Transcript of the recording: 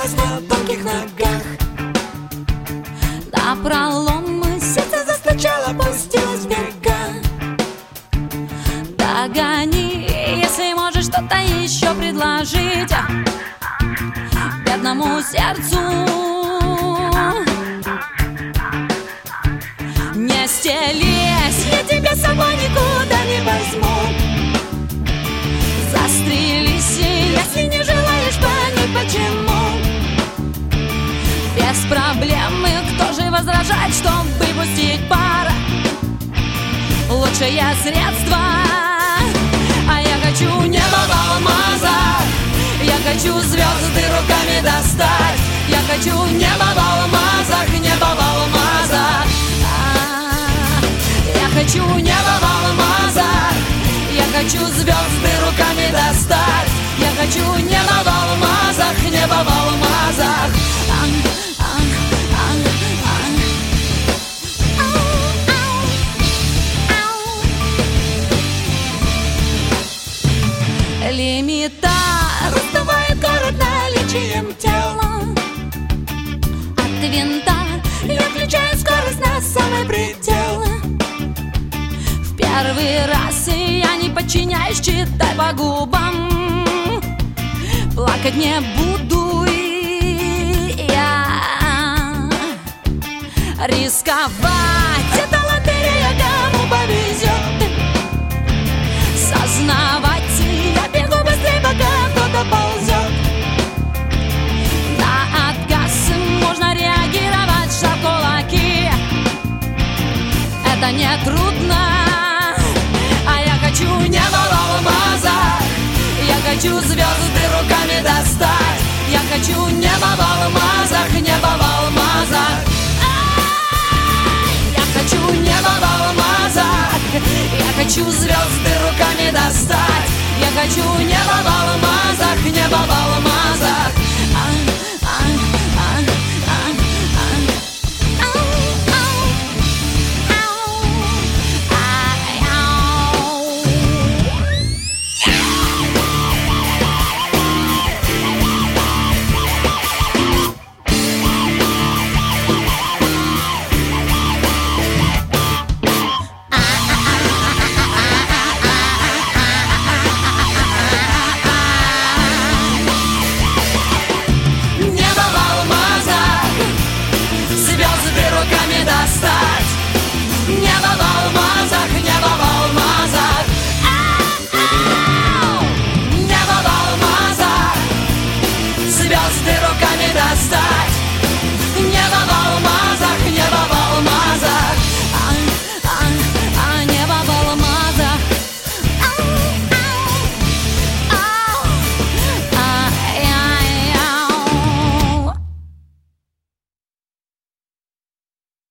осталась на тонких ногах. На пролом сердце застучало, пустилось в бега. Догони, если можешь что-то еще предложить бедному сердцу. Не стелись, я тебя с собой никуда не возьму. Застрелись, если не желаешь понять почему. Без проблем, и кто же возражает, чтобы выпустить пар? Лучшее средство. А я хочу небо в алмазах, я хочу звезды руками достать. Я хочу небо в алмазах, небо в алмазах. Я хочу небо в алмазах, я хочу звезды руками достать. Я хочу небо в алмазах, небо в алмазах. Лимита раздувает город наличием тела. От винта я включаю скорость на самый предел. В первый раз я не подчиняюсь, читай по губам. Плакать не буду я. Рисковать — это лотерея, кому повезет. Сознавать — я бегу быстрее, пока кто-то ползет. На отказ можно реагировать, сжав кулаки. Это не трудно. А я хочу небо в алмазах, я хочу звезды руками достать. Я хочу небо в алмазах, небо в алмазах. Я хочу небо в алмазах, я хочу звезды руками достать. Я хочу небо в алмазах, небо в алмазах. Небо в алмазах,